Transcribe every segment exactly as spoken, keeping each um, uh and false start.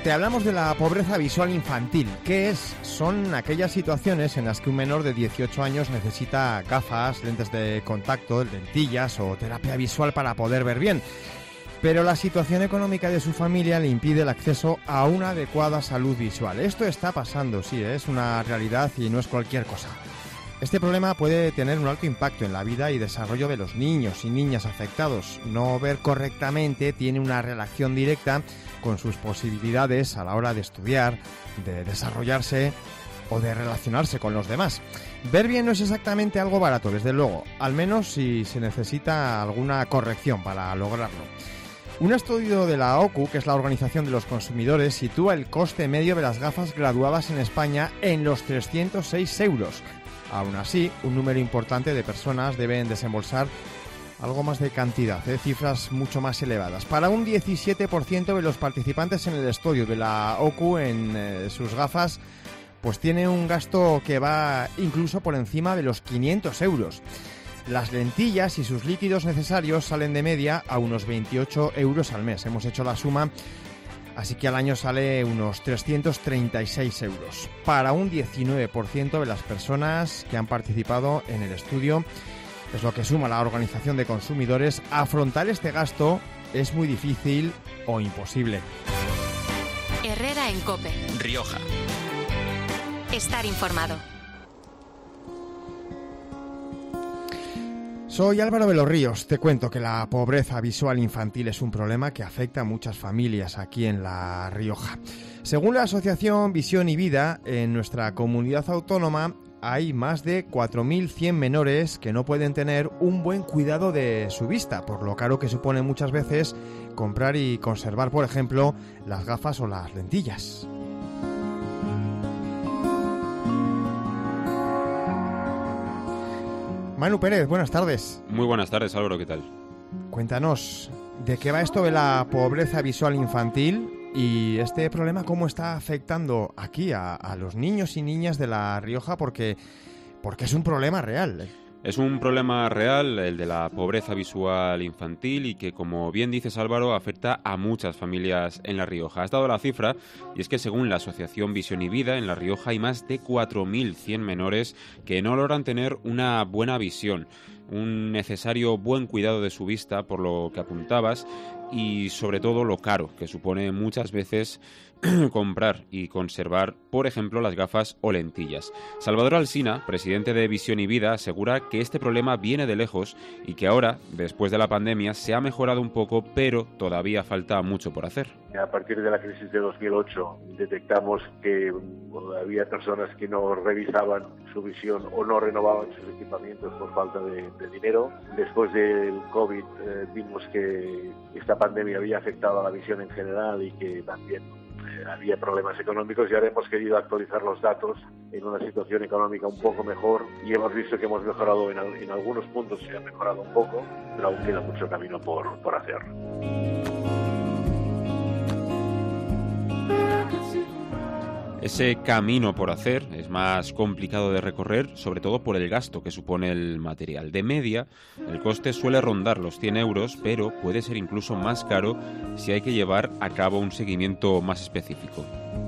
Te hablamos de la pobreza visual infantil. ¿Qué es? Son aquellas situaciones en las que un menor de dieciocho años necesita gafas, lentes de contacto, lentillas o terapia visual para poder ver bien. Pero la situación económica de su familia le impide el acceso a una adecuada salud visual. Esto está pasando, sí, es una realidad y no es cualquier cosa. Este problema puede tener un alto impacto en la vida y desarrollo de los niños y niñas afectados. No ver correctamente tiene una relación directa con sus posibilidades a la hora de estudiar, de desarrollarse o de relacionarse con los demás. Ver bien no es exactamente algo barato, desde luego, al menos si se necesita alguna corrección para lograrlo. Un estudio de la O C U, que es la Organización de los Consumidores, sitúa el coste medio de las gafas graduadas en España en los trescientos seis euros. Aún así, un número importante de personas deben desembolsar algo más de cantidad, ¿eh? Cifras mucho más elevadas. Para un diecisiete por ciento de los participantes en el estudio de la O C U en eh, sus gafas, pues tiene un gasto que va incluso por encima de los quinientos euros. Las lentillas y sus líquidos necesarios salen de media a unos veintiocho euros al mes. Hemos hecho la suma, así que al año sale unos trescientos treinta y seis euros. Para un diecinueve por ciento de las personas que han participado en el estudio, es lo que suma la Organización de Consumidores, afrontar este gasto es muy difícil o imposible. Herrera en COPE. Rioja. Estar informado. Soy Álvaro de los Ríos. Te cuento que la pobreza visual infantil es un problema que afecta a muchas familias aquí en La Rioja. Según la asociación Visión y Vida, en nuestra comunidad autónoma hay más de cuatro mil cien menores que no pueden tener un buen cuidado de su vista, por lo caro que supone muchas veces comprar y conservar, por ejemplo, las gafas o las lentillas. Manu Pérez, buenas tardes. Muy buenas tardes, Álvaro, ¿qué tal? Cuéntanos, ¿de qué va esto de la pobreza visual infantil y este problema cómo está afectando aquí a, a los niños y niñas de La Rioja? Porque, porque es un problema real. Es un problema real, el de la pobreza visual infantil, y que, como bien dices, Álvaro, afecta a muchas familias en La Rioja. Has dado la cifra, y es que según la asociación Visión y Vida, en La Rioja hay más de cuatro mil cien menores que no logran tener una buena visión, un necesario buen cuidado de su vista, por lo que apuntabas, y sobre todo lo caro que supone muchas veces comprar y conservar, por ejemplo, las gafas o lentillas. Salvador Alsina, presidente de Visión y Vida, asegura que este problema viene de lejos y que ahora, después de la pandemia, se ha mejorado un poco, pero todavía falta mucho por hacer. A partir de la crisis de dos mil ocho detectamos que bueno, había personas que no revisaban su visión o no renovaban sus equipamientos por falta de, de dinero. Después del COVID eh, vimos que esta pandemia había afectado a la visión en general y que también eh, había problemas económicos, y ahora hemos querido actualizar los datos en una situación económica un poco mejor, y hemos visto que hemos mejorado en, en algunos puntos, se ha mejorado un poco, pero aún queda mucho camino por, por hacer. Ese camino por hacer es más complicado de recorrer, sobre todo por el gasto que supone el material. De media, el coste suele rondar los cien euros, pero puede ser incluso más caro si hay que llevar a cabo un seguimiento más específico.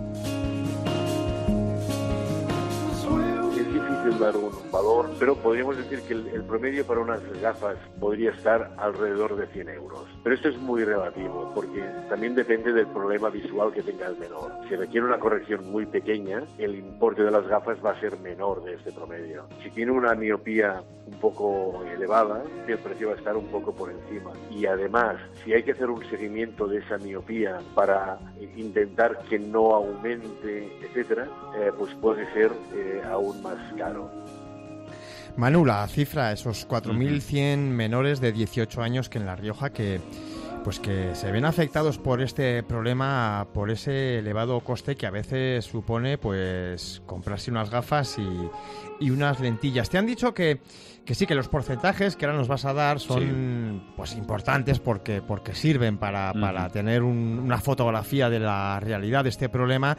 Es difícil dar un valor, pero podríamos decir que el, el promedio para unas gafas podría estar alrededor de cien euros. Pero esto es muy relativo, porque también depende del problema visual que tenga el menor. Si requiere una corrección muy pequeña, el importe de las gafas va a ser menor de este promedio. Si tiene una miopía un poco elevada, el precio va a estar un poco por encima. Y además, si hay que hacer un seguimiento de esa miopía para intentar que no aumente, etcétera, eh, pues puede ser eh, aún más caro. Manu, la cifra, esos cuatro mil cien menores de dieciocho años que en La Rioja que pues que se ven afectados por este problema, por ese elevado coste que a veces supone pues comprarse unas gafas y, y unas lentillas. Te han dicho que, que sí, que los porcentajes que ahora nos vas a dar son sí. pues importantes porque, porque sirven para, uh-huh. para tener un, una fotografía de la realidad de este problema.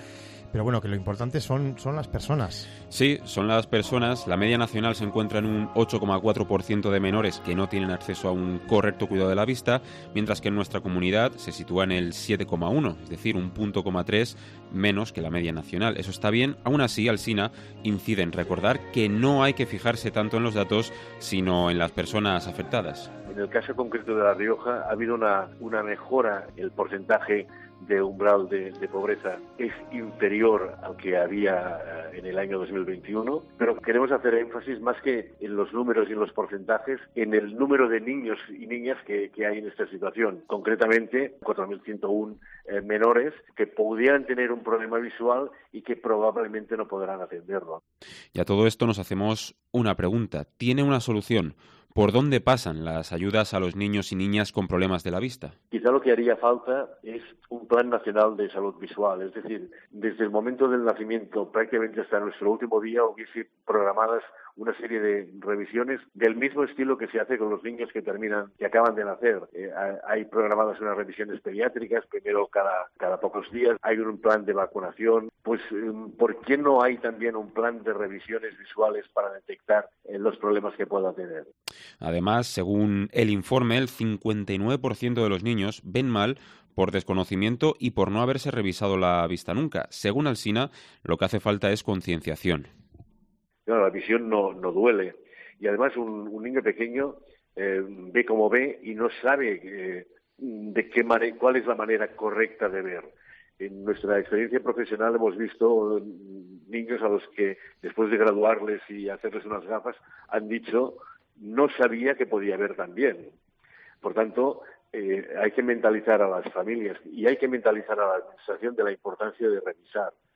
Pero bueno, que lo importante son, son las personas. Sí, son las personas. La media nacional se encuentra en un ocho coma cuatro por ciento de menores que no tienen acceso a un correcto cuidado de la vista, mientras que en nuestra comunidad se sitúa en el siete coma uno, es decir, un punto coma tres menos que la media nacional. Eso está bien. Aún así, Alsina incide en recordar que no hay que fijarse tanto en los datos, sino en las personas afectadas. En el caso concreto de La Rioja ha habido una, una mejora. El porcentaje de umbral de, de pobreza es inferior al que había en el año dos mil veintiuno, pero queremos hacer énfasis más que en los números y en los porcentajes, en el número de niños y niñas que, que hay en esta situación. Concretamente, cuatro mil ciento uno eh, menores que pudieran tener un problema visual y que probablemente no podrán atenderlo. Y a todo esto nos hacemos una pregunta. ¿Tiene una solución? ¿Por dónde pasan las ayudas a los niños y niñas con problemas de la vista? Quizá lo que haría falta es un plan nacional de salud visual, es decir, desde el momento del nacimiento prácticamente hasta nuestro último día hubiese programadas una serie de revisiones del mismo estilo que se hace con los niños que terminan, que acaban de nacer. Eh, hay programadas unas revisiones pediátricas, primero cada, cada pocos días, hay un plan de vacunación. Pues, ¿por qué no hay también un plan de revisiones visuales para detectar eh, los problemas que pueda tener? Además, según el informe, el cincuenta y nueve por ciento de los niños ven mal por desconocimiento y por no haberse revisado la vista nunca. Según Alsina, lo que hace falta es concienciación. No, la visión no, no duele. Y además un, un niño pequeño eh, ve como ve y no sabe eh, de qué mane- cuál es la manera correcta de ver. En nuestra experiencia profesional hemos visto niños a los que, después de graduarles y hacerles unas gafas, han dicho no sabía que podía ver tan bien. Por tanto, eh, hay que mentalizar a las familias y hay que mentalizar a la administración de la importancia de revisar.